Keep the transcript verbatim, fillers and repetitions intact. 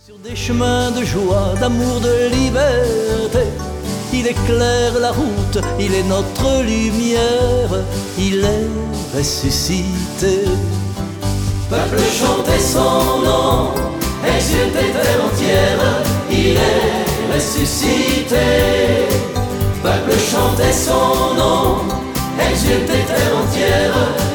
Sur des chemins de joie, d'amour, de liberté, il éclaire la route, il est notre lumière, il est ressuscité. Peuple chantez son nom, exultez terre entière, il est ressuscité. Peuple chantez son nom, exultez terre entière,